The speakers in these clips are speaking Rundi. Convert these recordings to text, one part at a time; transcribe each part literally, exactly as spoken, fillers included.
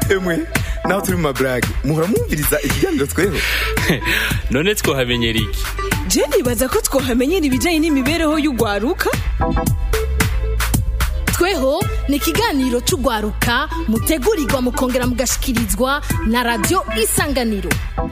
emwe naho turi mu mabrage muhora mwumviriza ikiganiro tweho none twohamenyera iki? Je nibaza ko twohamenyera ibijanye n'imibereho y'ugwaruka. Tweho ni ikiganiro c'ugwaruka mutegurirwa mukongera mugashikirizwa na Radio Isanganiro.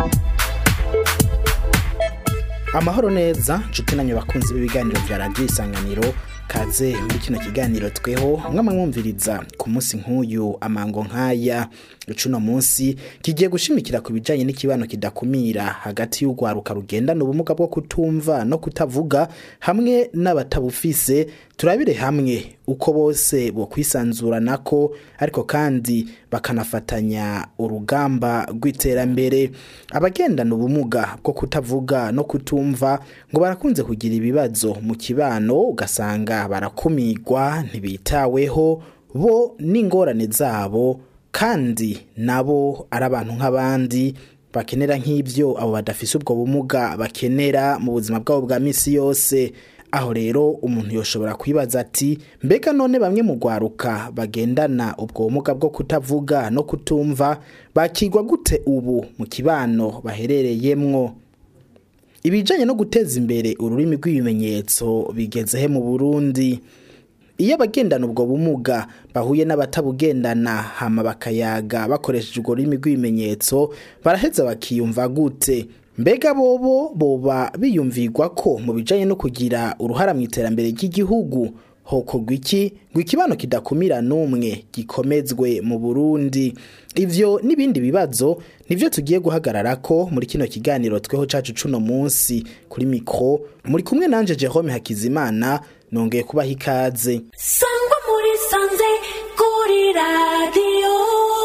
Amahoro neza nshuti nanyu bakunzi b'ibiganiro vya Radio Isanganiro, kaze muri kino kiganiro tweho mwama mwumviriza ku munsi nk'uyu amango nkaya. Cuno munsi kigiye gushimikira ku bijanye n'ikibano kidakumira hagati y'ugwaruka rugendana ubumuga bwo kutumva no kutavuga hamwe n'abatabufise. Turabire hamwe uko bose bo kwisanzura nako ariko kandi bakanafatanya urugamba rw'iterambere. Abagendana ubumuga bwo kutavuga no kutumva ngo barakunze kugira ibibazo mu kibano, ugasanga barakumigwa ntibitaweho bo n'ingorane zabo, kandi nabo ari abantu nk'abandi bakenera nk'ibyo abo badafise ubwo bumuga bakenera mu buzima bwabo bwa misi yose. Aho rero umuntu yoshobora kwibaza ati mbega none bamwe mu gwaruka bagendana ubwo bumuga bwo kutavuga no kutumva bakigwa gute ubu mu kibano baherereyemwo? Ibijanye no guteza imbere ururimi rw'ibimenyetso bigeze he mu Burundi? Iyo abagendana ubwo bumuga bahuye n'abatabugendana hama bakayaga bakoresheje urwo rurimi rw'ibimenyetso, baraheza bakiyumva gute? Mbega bobo boba biyumvirwa ko mu bijanye no kugira uruhara mu iterambere ry'igihugu hokorwa iki ngo ikibano kidakumira n'umwe gikomezwe mu Burundi? Ivyo n'ibindi bibazo nivyo tugiye guhagararako muri kino kiganiro tweho cacu cuno munsi. Kuri mikro muri kumwe nanje Jerome Hakizimana, nongeye kubaha ikaze. Sangwa muri sanze kuri radio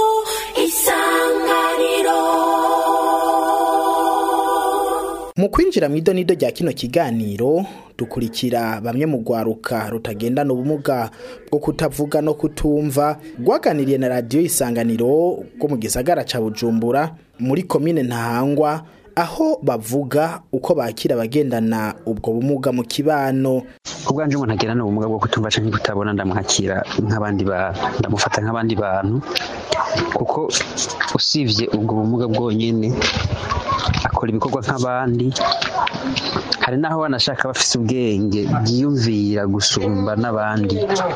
Isanganiro. Mu kwinjira mu idonido rya kino kiganiro dukurikira bamwe mu gwaruka rutagendana ubumuga bwo kutavuga no kutumva rwaganiriye na Radio Isanganiro rwo mu gisagara ca Bujumbura muri komine Ntahangwa, aho bavuga uko bakira abagendana ubwo bumuga mu kibano. Kubwanje umuntu agendana ubumuga bwo kutumva canke kutabona ndamwakira nk'abandi ba ndamufata nk'abandi bantu, kuko usivye ubwo bumuga bwonyene akora ibikorwa nk'abandi. Hari naho wanashaka bafise ubwenge bwiyumvira gusumba n'abandi.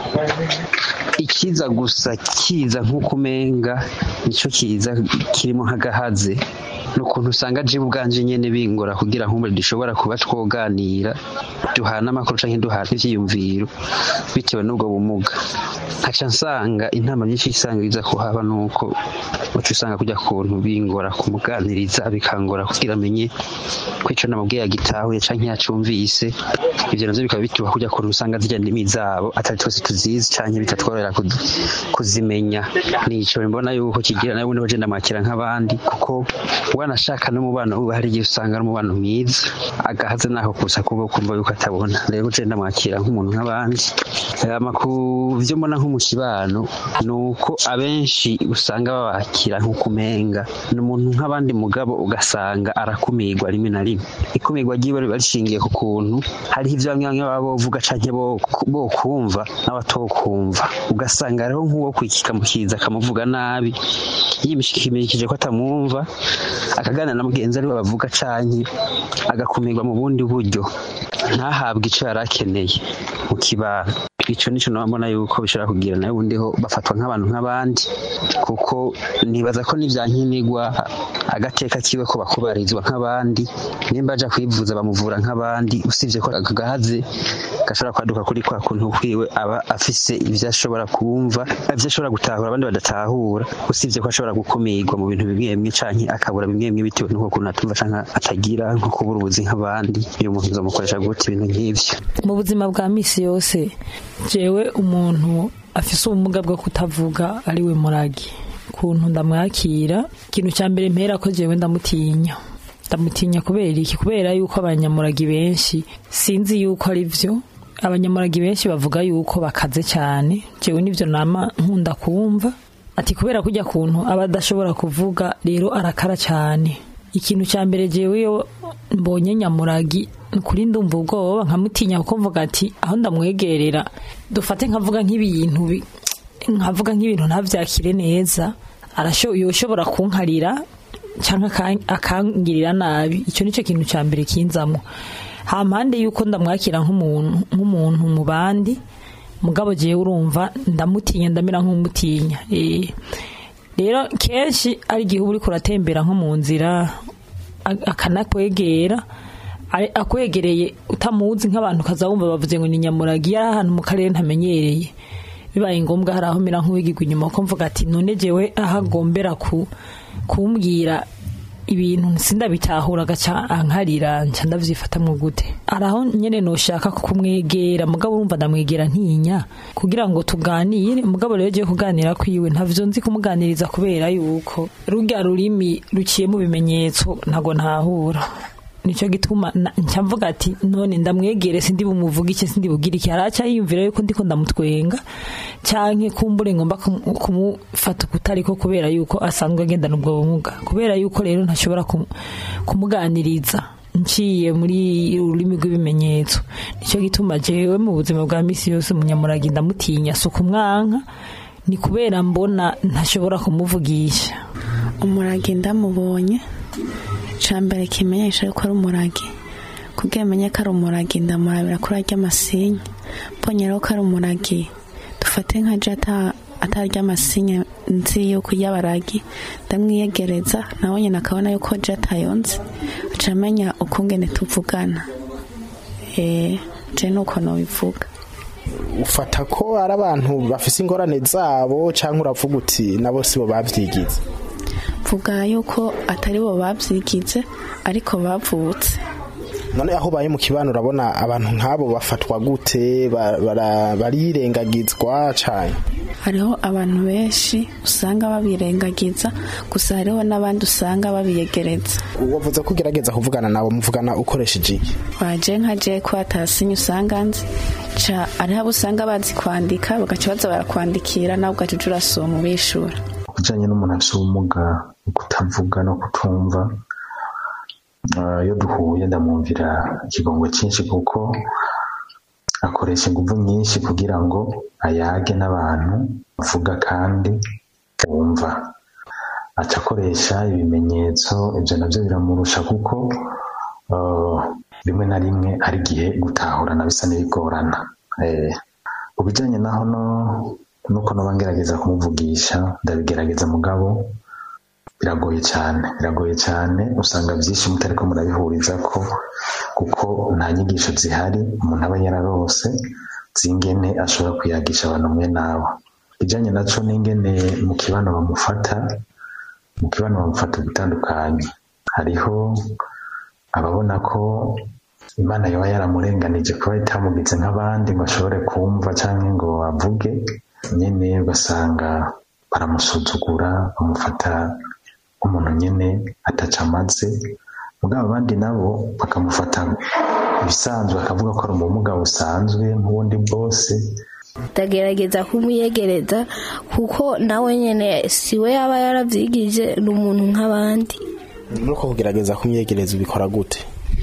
Ikiza gusa kiza nk'ukumenga nico kiza kirimo nk'agahaze, nukuntu usanga je ubwanje nyene bingora kugira nkumwe dushobora kuba twoganira duhana amakuru canke duhana ivyiyumviro bitewe n'ubwo bumuga. Haca nsanga intama nyinshi isanga biza kuhaba nuko uca usanga kujya kuntu bingora kumuganiriza, bikangora kugira amenye ko ico namubwiye agitahuye canke yacumvise. Ivyo navyo bikaba bituba kujya kuntu usanga zirya ndimi zabo atari twese tuzizi canke bitatworera kuzimenya. Nico mbona yuko kigira nawe niho je ndamakira nk'abandi, kuko wanashaka n'umubano uba hari igihe usanga n'umubano mwiza agahaze naho kusa kubo kumva yuko atabona. Rero je ndamakira nk'umuntu nk'abandi. Amakuru vyo mbona nko mu kibano nuko abenshi usanga babakira nk'ukumenga n'umuntu nk'abandi, mugabo ugasanga arakumigwa rimwe na rimwe. Ikumigwa gibe barishingiye ku kuntu hari ivyo bamwe babo bavuga canke bo bo kumva n'abatokumva, ugasanga rero nk'uwo kwikika mukiza akamuvuga nabi yimishikimikije ko atamwumva, akagana na mugenzi ari bavuga canke agakumirwa mu bundi buryo ntahabwe ico yarakeneye mu kibano. Ico nico nabona yuko bishobora kugira nayo bundiho bafatwa nk'abantu nk'abandi, kuko nibaza ko nivyankinigwa agateka kiwe ko bakubarizwa nk'abandi. Nimba aja kwivuza bamuvura nk'abandi, usivye ko agahaze gashobora kwaduka kuri kwa kuntu kwiwe aba afise ivyo ashobora kumva, ivyo ashobora gutahura abandi badatahura, usivye ko ashobora gukumirwa mu bintu bimwe bimwe canke akabura bimwe bimwe bitewe n'uko kuntu atumva canke atagira nko kubura ubuzi nk'abandi. Iyo umuntu uzamukoresha gute ibintu nk'ivyo mu buzima bwa misi yose? Jewe umuntu afise ubumuga bwo kutavuga ari we Muragi, kuntu ndamwakira, ikintu cya mbere mpera ko jewe ndamutinya. Ndamutinya kubera iki? Kubera yuko abanyamuragi benshi, sinzi yuko ari vyo, abanyamuragi benshi bavuga yuko bakaze cyane. Jewe nivyo nama nkunda kumva, ati kubera kujya kuntu abadashobora kuvuga rero arakara cyane. Ikintu cya mbere jewe yo mbonye nyamuragi kuri ndumva ubwoba nkamutinya, kuko mvuga ati aho ndamwegerera dufate nkavuga nk'ibintu nkavuga nk'ibintu ntavyakire neza, arasho yoshobora kunkarira cyangwa akangirira nabi. Icyo nicyo kintu cya mbere kinzamo. Hampande yuko ndamwakira nk'umuntu nk'umuntu mu bandi, mugabo jewe urumva ndamutinya, ndamera nk'umutinya. Eh rero kenshi ari gihe uri kuratembera nko mu nzira akanakwegera, akwegereye utamuzi nk'abantu kaza wumva bavuze ngo ni Nyamuragi yari ahantu mu karere ntamenyereye, bibaye ngombwa hari aho mera nk'uwigirwa inyuma ko mvuga ati none jewe ahagombera ku kumbwira ibintu sindabitahura gaca ankarira nca ndavyifatamwe gute. Araho nyene noshaka kumwegera, mugabo urumva ndamwegera ntinya kugira ngo tuganire, mugabo rero je kuganira kwiwe ntavyo nzi kumuganiriza kubera yuko rurya rurimi ruciye mu bimenyetso ntago ntahura. Nico gituma nca mvuga ati none ndamwegere sindi bumuvuga iki sindi bugira iki, araca yiyumvira yuko ndiko ndamutwenga canke kumbure ngomba kumufata kutariko kubera yuko asanzwe agendana ubwo bumuga, kubera yuko rero ntashobora kumuganiriza nciye muri ururimi rw'ibimenyetso. Nico gituma jewe mu buzima bwa misi yose Munyamuragi ndamutinya, so kumwanka ni kubera mbona ntashobora kumuvugisha. Umuragi ndamubonye cambere kimenyesha yuko ari umuragi, kugira menye ko ari umuragi ndamurabira kuri arya masinya. Mbonye rero ko ari umuragi, dufate nka jata atarya masinya nzi yuko yabaragi, ndamwiyegereza nawe nyine akabona yuko jata yonze, acamenya ukungene tuvugana. Eh je nuko no bivuga. Ufata ko ari abantu bafise ingorane zabo canke uravuga uti nabo sibo bavyigize? Vuga yuko atari bo bavyigize ariko bavutse. None aho baye mu kibano urabona abantu nk'abo bafatwa gute, barirengagizwa cyane? Hariho abantu benshi usanga babirengagiza, gusa hariho n'abandi usanga babiyegereza. Uwavuze ko ugerageza kuvugana nabo, muvugana ukoresheje iki? Waje nka je ko atasinya usanga nzi ca, ari abo usanga bazi kwandika bagaca baza barakwandikira nawe ugaca urasoma ubishura. Kujanye n'umuntu afite ubumuga kutavuga no kutumva, iyo duhuye ndamwumvira ikigongo cyinshi kuko akoresha ingufu nyinshi kugira ngo ayage n'abantu bavuga kandi bumva. Aca akoresha ibimenyetso, ibyo nabyo biramurusha kuko rimwe na rimwe ari gihe gutahurana bisa n'ibigorana. Ubijanye naho no nuko no bangerageza kumuvugisha ndabigerageza, mugabo biragoye cyane biragoye cyane usanga byinshi mutari ko murabihuriza ko, kuko nta nyigisho zihari umuntu aba yararose zingene ashobora kuyagisha abantu mwe nabo. Bijanye naco n'ingene mu kibano bamufata, mu kibano bamufata bitandukanye. Hariho ababona ko Imana yoba yaramurenganije kuba itamugize nk'abandi ngo ashobore kumva canke ngo avuge, nyene ugasanga baramusuzugura, bamufata umuntu nyene ataca amaze. Mugabo abandi nabo bakamufata ibisanzwe, akavuga ko ari umumuga busanzwe nk'ubundi bwose. Ndagerageza kumuyegereza kuko nawe nyene siwe yaba yaravyigije n'umuntu nk'abandi. Nuko kugerageza kumyegereza ubikora gute?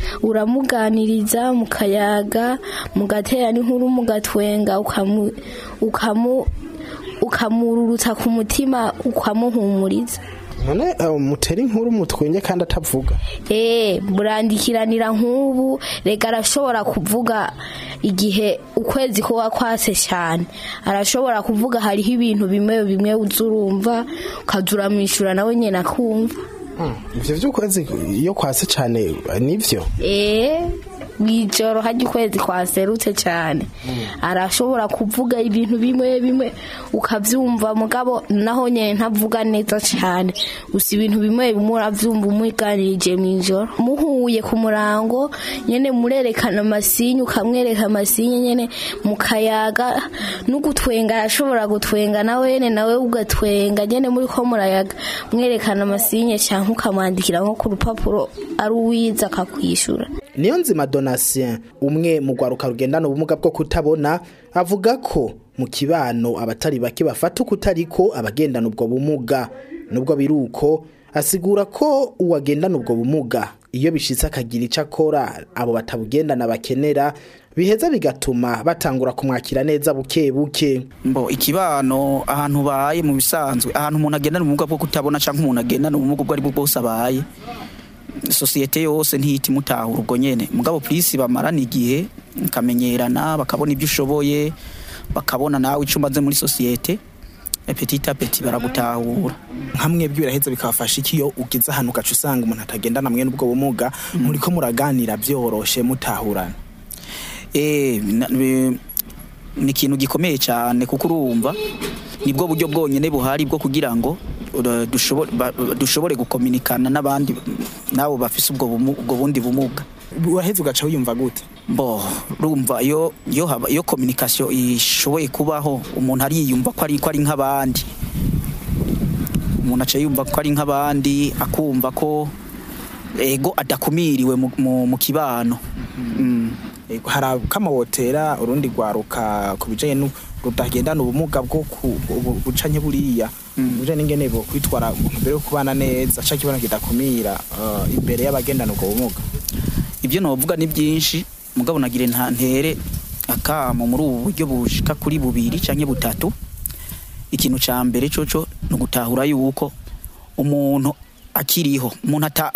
Uramuganiriza mukayaga, mugatera n'inkuru, mugatwenga, ukamu ukamu ukamururutsa ku mutima, ukamuhumuriza. None mutera inkuru mutwenye kandi atavuga? Eh murandikiranira nk'ubu, rega arashobora kuvuga igihe ukwezi ko wakwase cyane, arashobora kuvuga hariho ibintu bimwe bimwe uzurumva ukazura mwishura nawe nyene akumva. Ivyo vy'ukwezi iyo kwase cyane nivyo? Eh mwijoro haje ukwezi kwaserutse cyane, arashobora kuvuga ibintu bimwe bimwe ukavyumva, mugabo naho nyene ntavuga neza cyane, gusa ibintu bimwe bimwe uravyumva umwiganirije mwijoro. Muhuye ku murango nyene murerekana amasinyu, ukamwereka amasinyu nyene mukayaga, n'ugutwenga arashobora gutwenga nawe nyene nawe ugatwenga nyene muri ko murayaga, mwerekana amasinyu cyangwa ukamwandikira nko ku rupapuro ari uwiza akakwishura. Niyonzima Donatien, umwe mu gwaruka rugendana ubumuga bwo kutabona, avuga ko mu kibano abatari bake bafata kutariko abagendana ubwo bumuga. Nubwo biruko asigura ko uwagendana ubwo bumuga iyo bishitse akagira ico akora abo batabugendana bakenera, biheza bigatuma batangura kumwakira neza buke buke. Mbo ikibano ahantu baye mu bisanzwe ahantu umuntu agendana ubumuga bwo kutabona canke umuntu agendana ubumuga bwo ari bwo bwose abaye societe yose ntihita imutahura ubwo nyene mugabo please bamarana igihe kamenyerana bakabona ibyo ushoboye bakabona nawe icumaze muri societe petit à petit baragutahura hamwe byuraheza bikafasha iki yo ugize ahantu gacu usanga umuntu atagendana mwe n'ubwo bumuga muri ko muraganira byoroshe mutahurana. Eh ni kintu gikomeye cyane kuko urumva nibwo buryo bwonyene buhari bwo kugira ngo dushobore dushobore gukominikana n'abandi nabo bafise ubwo ubwo bundi bumuga. Uraheza ugaca wiyumva gute? Bo rumva yo yo haba yo communication ishoboye kubaho umuntu ari yiyumva ko ari ko ari nk'abandi umuntu ace yumva ko ari nk'abandi akumva ko ego adakumiriwe mu kibano. Mm. Ego harakamawotera urundi gwaruka kubijanye no rutagendana ubumuga bwo bucanye buriya uje n'ingene bo kwitwara mbere yo kubana neza ca kibano kidakumira uh, imbere y'abagendana ubwo bumuga. Ibyo novuga ni byinshi mugabo nagire nta ntere akamo muri ubu buryo bushika kuri bubiri canke butatu. Ikintu ca mbere coco no gutahura yuko umuntu akiriho umuntu ata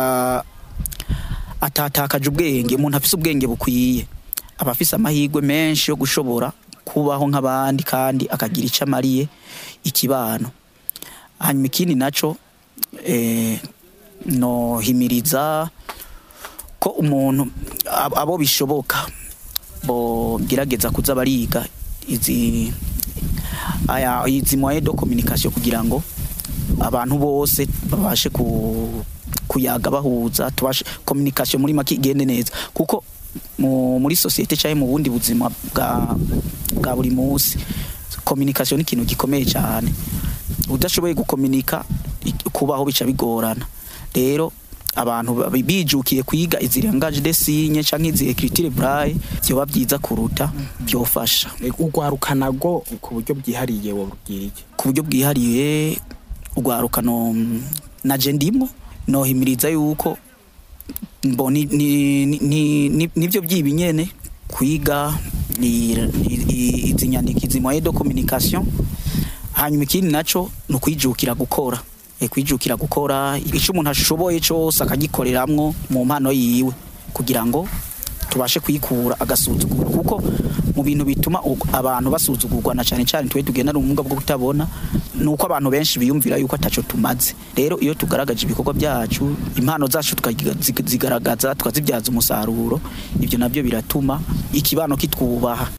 atatakaje ubwenge umuntu afise ubwenge bukwiye abafise amahirwe menshi yo gushobora kubaho nk'abandi kandi akagira icamariye ikibano. Hanyuma ikindi naco eh no himiriza ko umuntu abo bishoboka bo gerageza kuza bariga izi aya izi moyen de communication kugira ngo abantu bose babashe ku kuyaga bahuza tubashe communication muri make igende neza kuko muri societe cyaye mu bundi buzima bwa bwa buri munsi communication ni ikintu gikomeye cyane udashoboye gukomunika kubaho bica bigorana. Rero abantu bijukiye kwiga izi langage de signe canke izi écriture braille byo babyiza kuruta byofasha ugwarukanago ku buryo bwihariye wo bwirike ku buryo bwihariye ugwarukano na je ndimo no himiriza yuko mboni ni ni nivyo byibi nyene kwiga izi nyandiko izi moyen de communication. Hanyuma ikindi naco no kwijukira gukora ekwijukira gukora ico umuntu ashoboye cyose akagikoreramwo mu mpano yiwe kugira ngo tubashe kwikura agasuzugura kuko mu bintu bituma abantu basuzugurwa na cyane cyane twe tugenda n'ubumuga bwo kutabona nuko abantu benshi biyumvira yuko ataco tumaze. Rero iyo tugaragaje ibikorwa byacu impano zacu tukazigaragaza tukazibyaza umusaruro ibyo nabyo biratuma ikibano kitwubaha.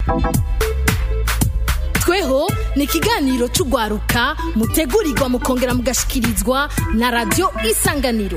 Tweho ni ikiganiro cy'ugwaruka mutegurirwa mukongera mugashikirizwa na Radio Isanganiro.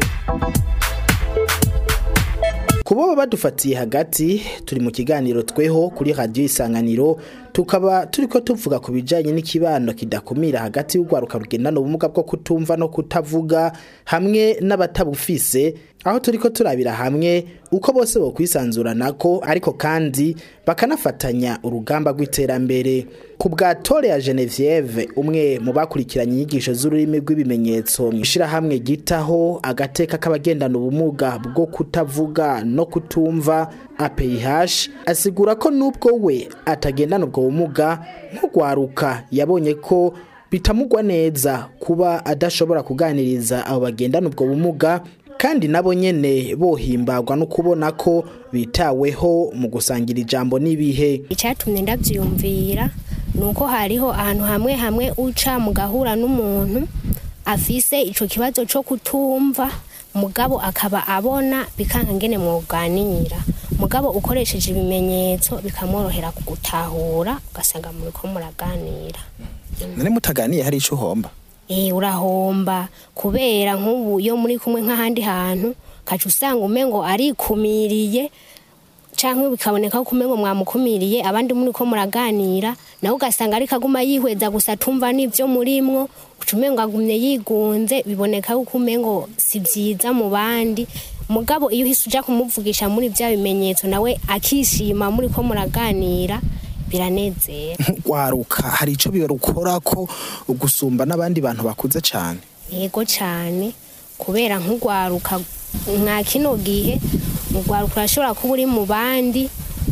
Kubo badufatiye hagati turi mu kiganiro tweho kuri Radio Isanganiro tukaba turiko tuvuga ku bijanye n'ikibano kidakumira hagati y'ugwaruka rugendana ubumuga bwo kutumva no kutavuga hamwe n'abatabufise aho turiko turabira hamwe uko bose bo kwisanzuranako ariko kandi bakanafatanya urugamba rw'iterambere. Ku bwa Tore ya Genevieve umwe mu bakurikiranye inyigisho z'ururimi rw'ibimenyetso mwishira hamwe gitaho agateka k'abagendana ubumuga bwo kutavuga no kutumva A P I H asigura ko nubwo we atagendana ubwo bumuga nk'ugwaruka yabonye ko bitamugwa neza kuba adashobora kuganiriza abo bagendana ubwo bumuga kandi nabo nyene bohimbagwa no kubona ko bitaweho mu gusangira ijambo nibihe. Icyatumye ndavyumvira nuko hariho ahantu hamwe hamwe uca mugahura n'umuntu afise ico kibazo cyo kutumva mugabo akaba abona bikanka ngene mwoganira mugabo ukoresheje ibimenyetso bikamworohera kugutahura ugasanga muri ko muraganira. None mutaganiye hari ico homba? Eh urahomba kubera nk'ubu yo muri kumwe nk'ahandi hantu kacu usanga umengo ari kumiriye canke bikaboneka ko umengo mwamukumiriye abandi muri ko muraganira nawe ugasanga ari kaguma yihweza gusa tumva nivyo murimwo ucumengo agumye yigunze biboneka ko umengo si byiza mu bandi mugabo iyo uhise uja kumuvugisha muri bya bimenyetso nawe akishima muri ko muraganira biranezera. Gwaruka hari ico birukora ko ugusumba n'abandi bantu bakuze cyane? Yego cyane kubera nk'ugwaruka nka kino gihe ugwaruka urashobora kuba uri mu bandi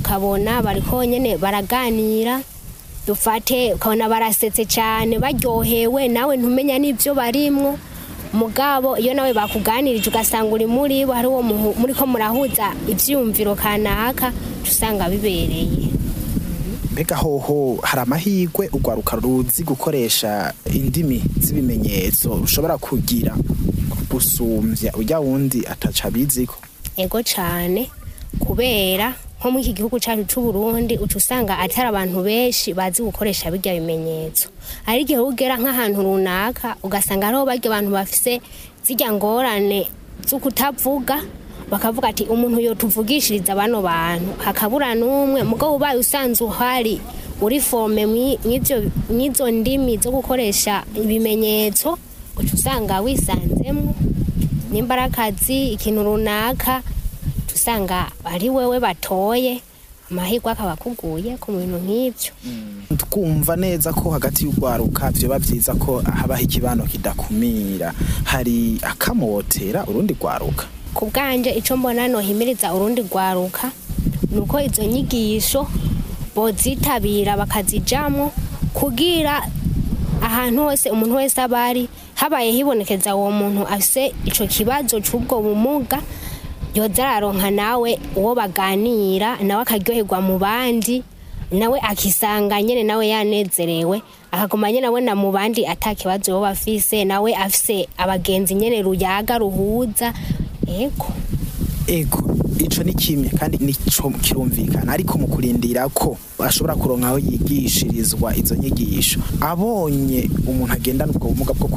ukabona bariko nyene baraganira dufate ukabona barasetse cyane baryohewe nawe ntumenya n'ibyo barimwo mugabo iyo nawe bakuganirije ugasanga uri muri bo hari uwo muri ko murahuza ivyumviro kanaka usanga bibereye. Mbega hoho hari amahirwe ugwaruka ruzi gukoresha indimi z'ibimenyetso ushobora kugira gusumvya ujya wundi ataca biziko? Ego cyane kubera nko muri iki gihugu cyacu cy'u Burundi uca usanga atari abantu benshi bazi gukoresha bijya bimenyetso, ari igihe ugera nk'ahantu runaka ugasanga ariho barya abantu bafise zijya ngorane zo kutavuga bakavuga ati umuntu yo tuvugishiriza bano bantu hakabura n'umwe mugabo ubaye usanzwe uhari uri forme mw'ivyo mwizo ndimi zo gukoresha ibimenyetso uca usanga wisanzemo n'imbarakazi ikintu runaka usanga ari wewe batoye amahirwe akaba kuguye ku bintu nk'ibyo. Twumva neza ko hagati y'ugwaruka byo bavyiza ko habaho ikibano kidakumira, hari akamotera urundi gwaruka. Ku bwanje ico mbona no himiriza urundi gwaruka nuko izo nyigisho bozitabira bakazijamwo kugira ahantu hose umuntu wese abari habaye hibonekeza uwo muntu afise ico kibazo c'ubwo bumuga yoza araronka nawe uwo baganira nawe akaryoherwa mu bandi nawe akisanga nyene nawe yanezerewe akaguma nyene nawe na mu bandi atakibazo bo bafise nawe afise abagenzi nyene ruyaga ruhuza. Ego ego ico ni kimwe kandi nico kirumvikana, ariko mu kurindira ko ashobora kuronka aho yigishirizwa izo nyigisho abonye umuntu agendana ubwo bumuga bwo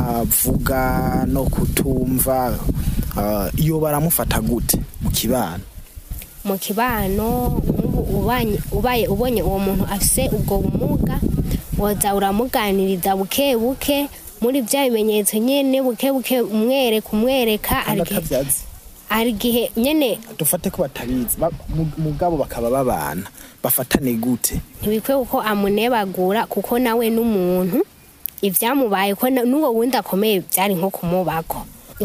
kutavuga no kutumva uh, iyo baramufata gute mu kibano? Mu kibano ubanye ubaye ubonye uwo muntu afise ubwo bumuga woza uramuganiriza buke buke muri bya bimenyetso nyene buke buke umwere kumwereka ari gihe nyene dufate ko batabizi mugabo bakaba babana bafatane gute ntibikwe uko amunebagura kuko nawe n'umuntu ivyamubaye ko nuwo wundi akomeye byari nko kumubako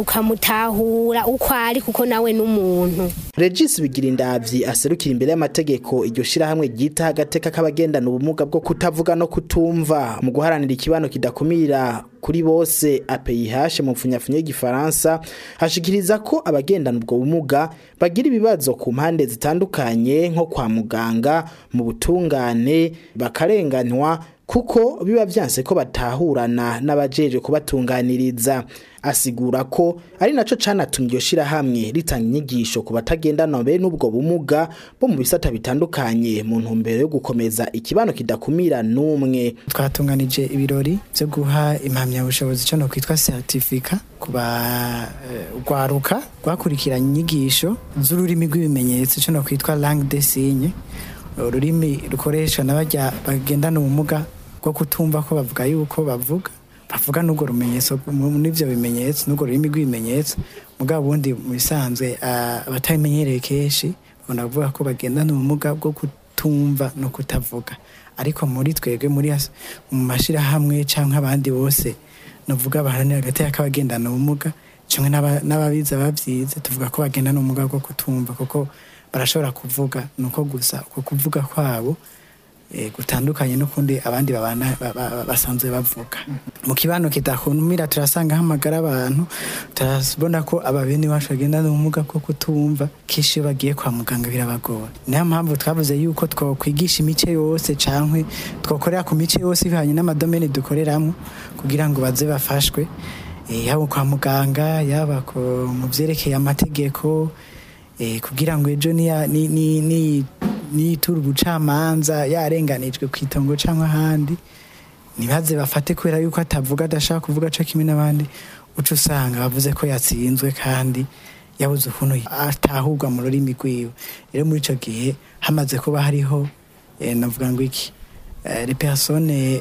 ukamutahura uko ari kuko nawe n'umuntu. Regis Bigirindavyi aserukira imbere y'amategeko iryo shira hamwe gita agateka kabagendana ubumuga bwo kutavuga no kutumva mu guharanira ikibano kidakumira kuri bose A P I H mu mfunyafunyo y'igifaransa hashikiriza ko abagendana ubwo bumuga bagira ibibazo ku mpande zitandukanye nko kwa muganga mu butungane bakarenganwa kuko biba byanse ko batahurana n'abajeje kubatunganiriza. Asigura ko ari naco canatumye iryo shira hamwe ritanga inyigisho ku batagendana be n'ubwo bumuga bo mu bisata bitandukanye mu ntumbero yo gukomeza ikibano kidakumira n'umwe. Twatunganije ibirori byo guha impamya bushobozi cyo no kwitwa certificate kuba ugwaruka uh, gwakurikiranye inyigisho z'ururimi rw'ibimenyetso cyo no kwitwa langue des signes, ururimi rukoresha n'abajya bagendana ubumuga bwo kutumva ko bavuga yuko bavuga bavuga n'ubwo rumenyetso n'ivyo bimenyetso n'ubwo rurimi rw'ibimenyetso mugabo bundi mu bisanzwe abatabimenyereye kenshi babona kuvuga ko bagendana ubumuga bwo kutumva no kutavuga, ariko muri twebwe muri mu mashira hamwe canke abandi bose novuga baharanira hagati y'akabagendana ubumuga canke n'ababiza bavyize tuvuga ko bagendana ubumuga bwo kutumva kuko barashobora kuvuga nuko gusa uko kuvuga kwabo e, gutandukanye n'ukundi abandi babana basanzwe bavuga. Mu kibano kidakumira turasanga hamagara abantu turabona ko ababene bacu bagendana ubumuga bwo kutumva kishi bagiye kwa muganga birabagora. Niyo mpamvu twavuze yuko twokwigisha imice yose cankwe twokorera ku mice yose bihanye n'amadomene dukoreramo kugira ngo baze bafashwe e, yabo kwa muganga yaba ko mu vyerekeye amategeko eh kugira ngo ejo ni ni ni ni turu bucamanza yarenganijwe kwitongo cyangwa handi nibaze bafate kwera yuko atavuga adashaka kuvuga cyo kimwe n'abandi ucu usanga bavuze ko yatsinzwe kandi yabuze ukuntu atahurwa mu rurimi rwiwe. Rero muri ico gihe hamaze kuba hariho eh, navuga ngo iki eh, les personnes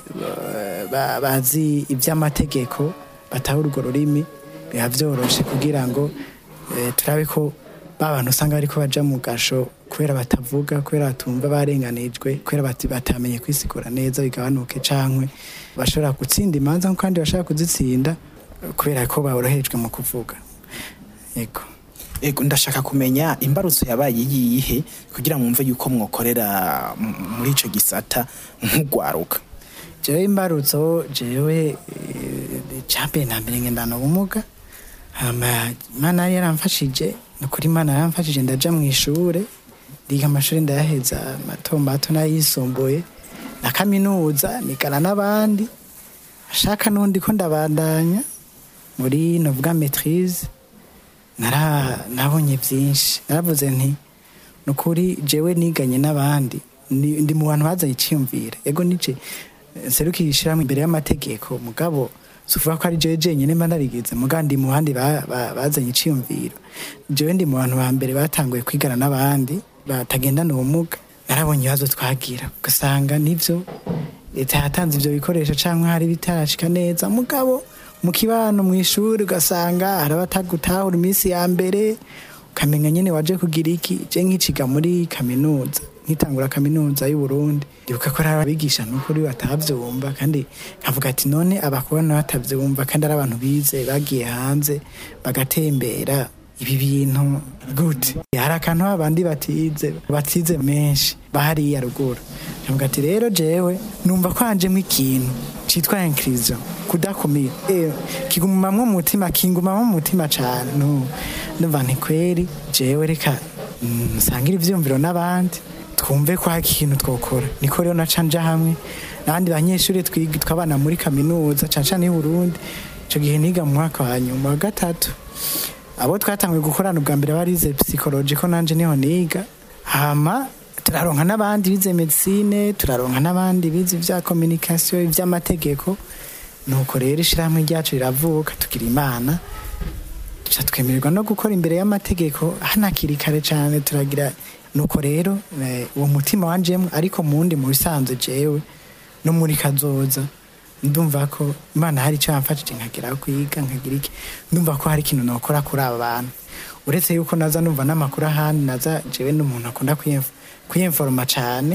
uh, bazi iby'amategeko batahura urwo rurimi bihavyoroshe kugira ngo eh, turabe ko abantu usanga ariko baja mu gasho kwera batavuga kwera batumva barenganijwe kwera bati batamenye kwisigura neza bigabanuke cankwe bashobora gutsinda imanza kandi bashaka kuzitsinda kubera ko baworohejwe mu kuvuga. Yego ego ndashaka kumenya imbarutso yabaye yihe kugira mwumve yuko mwokorera muri ico gisata nk'ugwaruka. Jewe imbarutso jewe champion nambere ngendana ubumuga hama Imana yaramfashije nukuri Imana yaramfashije ndaja mu ishure ndiga amashuri ndayaheza mato mato nayisumbuye na kaminuza nikana n'abandi ashaka nundi ko ndabandanya muri novuga maîtrise nara nabonye byinshi naravuze nti nukuri jewe niganye n'abandi ndi mu bantu bazanye iciyumvira ego nice seruki yishiramwe imbere y'amategeko mugabo suvuga ko ari jewe jenyine mba narigeze mugandi mu bandi bazanye iciyumviro jewe ndi mu bantu ba mbere batanguye kwigana n'abandi batagendana ubumuga narabonye ibibazo twagira ugasanga nivyo leta yatanze ivyo bikoresho canke hari bitarashika neza mugabo mu kibano mu ishuri ugasanga arabatagutahura iminsi ya mbere ukamenya nyene waje kugira iki je nkiciga muri kaminuza nkitangura kaminuza y'u Burundi ndibuka ko ari abigisha n'ukuri batavyumva kandi nkavuga ati none abakobana batavyumva kandi ari abantu bize bagiye hanze bagatembera ibi bintu gute hari akantu abandi batize batize menshi bahari ya ruguru nkavuga ati rero jewe numva kwanje mu ikintu citwa inclusion kudakumira eh kigumamwe mu mutima kingumamwe mu mutima cyane no ndumva nti kweri jewe reka nsangira ivyumviro n'abandi twumve ko hari ikintu twokora niko rero nacanja hamwe n'abandi banyeshuri twiga twabana muri kaminuza cancane y'u Burundi ico gihe niga mu mwaka wa nyuma wa gatatu abo twatanguye gukorana ubwa mbere barize psychology ko nanje niho niga hama turaronka n'abandi bize medicine turaronka n'abandi bize vya communication ivy'amategeko nuko rero ishiramwe ryacu riravuka tugira Imana tuca twemererwa no gukora imbere y'amategeko hanakiri kare cyane turagira nuko rero uwo mutima wanjemwe ariko mundi mu bisanzwe jewe no muri kazoza ndumva ko Imana hari icyo yamfashije nkagira kwiga nkagira iki ndumva ko hari ikintu nokora kuri aba bantu uretse yuko naza numva n'amakuru ahandi naza jewe n'umuntu akunda kwiyemforma cyane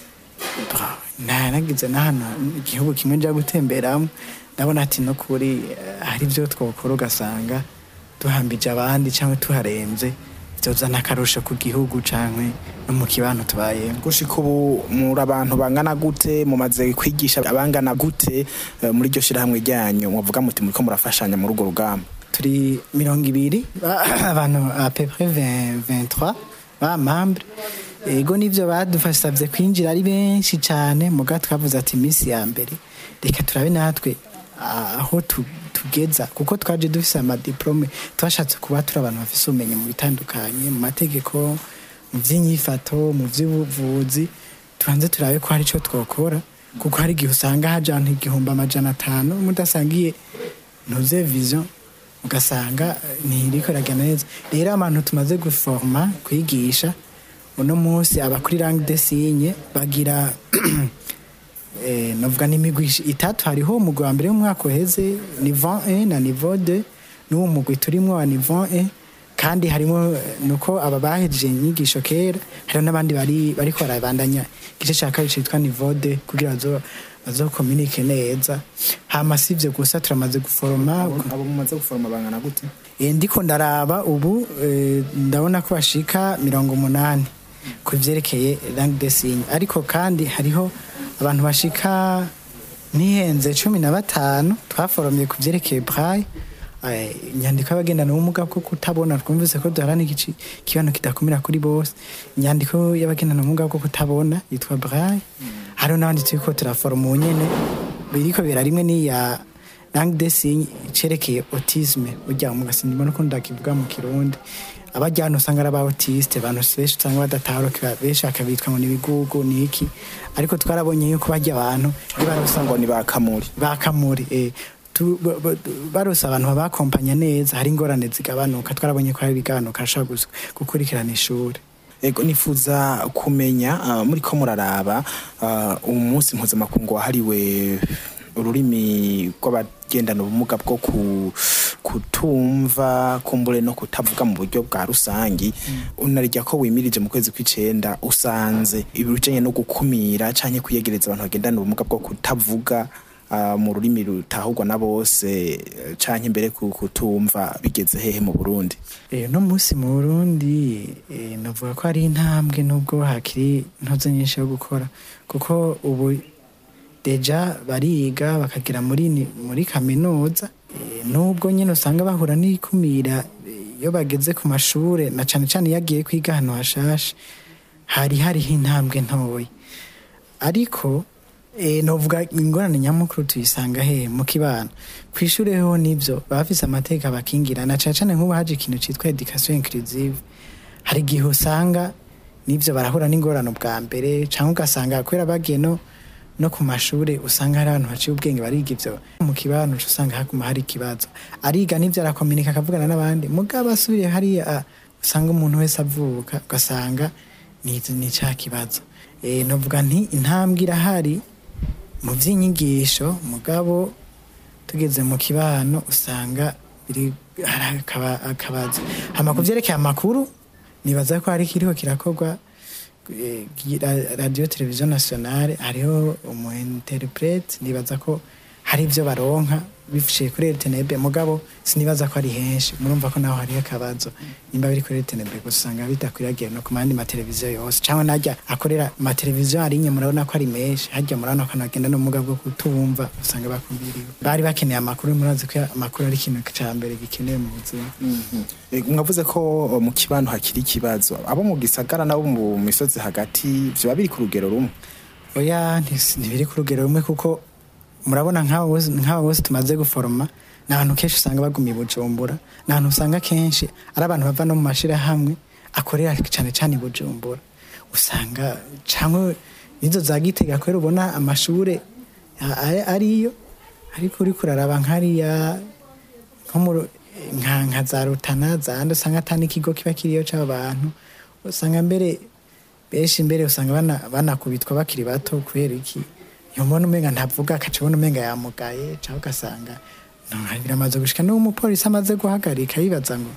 nagize n'ahantu igihugu kimwe nja gutemberamo ndabona ati no kuri hari ibyo twokora ugasanga duhambije abandi cyangwa tuharenze byozana akarusho ku gihugu canke no mu kibano tubaye gushika ubu muri abantu bangana gute mumaze kwigisha abangana gute muri iryo shirahamwe ryanyu muvuga muti muriko murafashanya muri urwo rugamba turi mirongo ibiri abantu à peu près vingt-trois ba membre ego nivyo badufashavye kwinjira ari benshi cyane muga twavuze ati iminsi ya mbere reka turabe natwe aho tugeza kuko twaje dufise ama diplome twashatse kuba turi abantu bafise umenye mu bitandukanye mu mategeko mu vy'inyifato mu vy'ubuvuzi tubanze turabe ko hari ico twokora kuko hari igihe usanga haje abantu igihumbi amajana atanu mudasangiye ntuze vision ugasanga ntiriko iragenda neza rero abantu tumaze guforma kwigisha uno munsi abakuri langue des signes bagira eh novuga n'imigwi itatu hariho umugwi wa mbere w'umwaka uheze niveau un na niveau deux n'uwo mugwi turimwo wa niveau un kandi harimo nuko aba bahejeje inyigisho kera hari n'abandi bari bariko barabandanya igice cya kabiri cyitwa niveau deux kugira bazo bazo communique neza hama sivyo gusa turamaze guforoma abo mumaze guforoma bangana gute eh ndiko ndaraba ubu ndabona ko bashika mirongo umunani kuvyerekeye langue des signes ariko kandi hariho abantu bashika nihenze cumi na batanu twaforomye kuvyerekeye braille inyandiko y'abagendana ubumuga bwo kutabona twumvise ko duharana igici kibano kidakumira kuri bose inyandiko y'abagendana ubumuga bwo kutabona yitwa braille hari n'abandi turiko turaforoma nyene biriko bera rimwe ni ya langue des signes cerekeye autisme ujya mu gasindimo no kundakivuga mu kirundi abajyana usanga ari autiste abantu benshi usanga badatahuka benshi akabitwa ngo nibigugu niki ariko twarabonye yuko bajya abantu barasanga ni bakamuri bakamuri eh barosa abantu babakompanya neza hari ingorane zigabanuka twarabonye ko hari bigabanuka ashaka gukurikirana ishuri ego nifuza kumenya uh, muri ko muraraba uh, umunsi mpuzamakungu wahariwe ururimi rw'abagendana ubumuga bwo kutumva kumbure no kutavuga mu buryo bwa rusangi mm. unarijya ko wimirije mu kwezi kw'icenda usanze ibirujanye no gukumira canke kuyegereza abantu bagendana ubumuga bwo kutavuga uh, mu rurimi rutahurwa na bose canke imbere kutumva bigeze hehe mu Burundi? Eh no musi mu Burundi eh, navuga ko ari intambwe nubwo hakiri ntoze nyinshi yo gukora kuko ubu deja bariga bakagira muri muri kaminuza e, nubwo nyine usanga bahura n'ikumira iyo bageze ku mashure na cane cane yagiye kwiga hano hashashe hari hari intambwe ntoyi ariko e, novuga ingorane nyamukuru tuyisanga he mu kibano kwishure ho nivyo bafise amateka bakingira na cane cane nk'ubu haje ikintu citwa education inclusive hari gihe usanga nivyo barahura n'ingorane bwa mbere canke ugasanga kwera bagiye no no ku mashure usanga hari abantu baciye ubwenge bariga ivyo mu kibano usanga hakuma hari kibazo ariga nivyo arakomunika akavugana n'abandi mugabo asubire hari usanga umuntu wese avuka ugasanga ni ni ca kibazo eh novuga nti intambwe irahari mu vy'inyigisho mugabo tugeze mu kibano usanga biri harakaba akabazo amakuru vyerekeye amakuru nibaza ko hari kiriho kirakorwa radio television nationale hariho umu interprete nibaza ko hari ivyo baronka bifishe kuri R T N B mugabo sinibaza ko ari henshi murumva ko naho hari akabazo nimba biri kuri R T N B gusanga bitakwiragiye no kumandi ma televiziyo yose cyangwa najya akorera ma televiziyo ari nye murabona ko ari menshi hajya murabona ko nagenda no mugabo kutumva usanga bakumbiriwe bari bakeneye amakuru murazi ko amakuru ari kintu cyambere gikeneye mu buzima. Mhm. Mwavuze ko mu kibano hakiri kibazo abo mu gisagara nabo mu misozi hagati byo babiri ku rugero rumwe. Oya ntibiri ku rugero rumwe kuko murabona nk'abo nk'abo bose tumaze guforoma nahantu kenshi usanga bagumye Bujumbura nahantu usanga kenshi ari abantu bava no mu mashira hamwe akorera cyane cyane Bujumbura usanga cyangwa nizo za Gitega kwera ubona amashure ariyo ariko uri kuraraba nkariya nko mu nka za Rutana zande usanga atani kigo kiba kiriyo c'abantu usanga mbere beshi mbere usanga bana banakubitwa bakiri bato kwera iki yomona umenga ntavuga akacibona umenga yamugaye cyangwa ugasanga biramaze gushika n'umupolisi amaze guhagarika yibaza ngo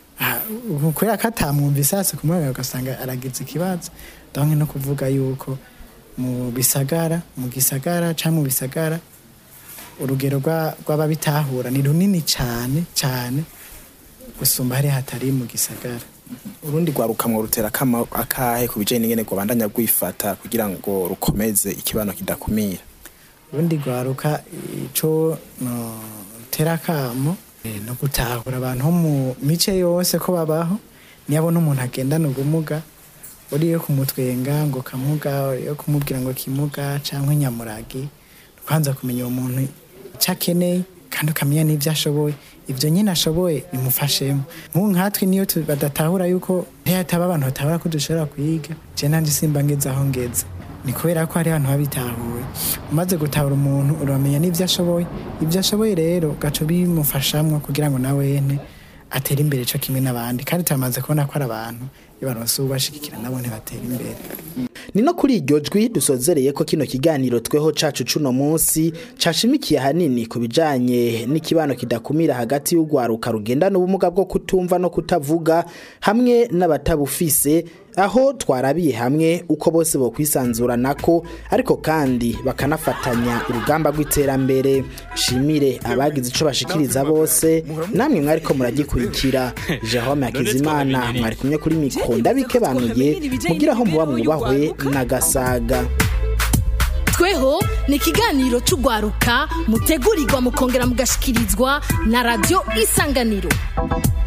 kwera katamwumva isase kumwega ugasanga aragize ikibazo donc no kuvuga yuko mu bisagara mu gisagara cyangwa mu bisagara urugero rw'ababitahura ni runini cyane cyane gusumba hari hatari mu gisagara. Urundi gwaruka mu rutera kama akahe kubijanye n'ingene gobandanya gwifata kugira ngo rukomeze ikibano kidakumira. Urundi gwaruka ico no terakamo no gutahura abantu mu mice yose ko babaho niyabona umuntu agenda no gumuga uri yo kumutwenga ngo kamuga yo kumubwira ngo kimuga canke nyamuragi kwanza kumenya umuntu cakeneye kandi ukamenya n'ivyo ashoboye ivyo nyine ashoboye bimufashemo nk'ubu nkatwe niyo badatahura yuko ntiyataba abantu batabura ko dushobora kwiga je nanje simba ngeze aho ngeze ni kubera ko hari abantu babitahuye umaze gutahura umuntu uramenya n'ivyo ashoboye ivyo ashoboye rero gaco bimufashamwe kugira ngo nawe ene atera imbere cyo kimwe n'abandi kandi tamaze kubona ko ari abantu ibaronse ubashikira nabo ntibatera imbere. Ni no kuri iryo jwi dusozereye ko kino kiganiro tweho cacu cuno munsi cashimikiye hanini kubijanye n'ikibano kidakumira hagati y'ugwaruka rugenda n'ubumuga bwo kutumva no kutavuga hamwe n'abatabufise aho twarabiye hamwe uko bose bo kwisanzura nako ariko kandi bakanafatanya urugamba rw'iterambere. Shimire abagize ico bashikiriza bose namwe mwari ko muragikurikira. Jerome Hakizimana mwari kumye kuri mikro ndabike banuye mugira aho muba mwubahwe n'agasaga. Tweho ni kiganiro c'ugwaruka mutegurirwa mukongera mugashikirizwa na radio Isanganiro.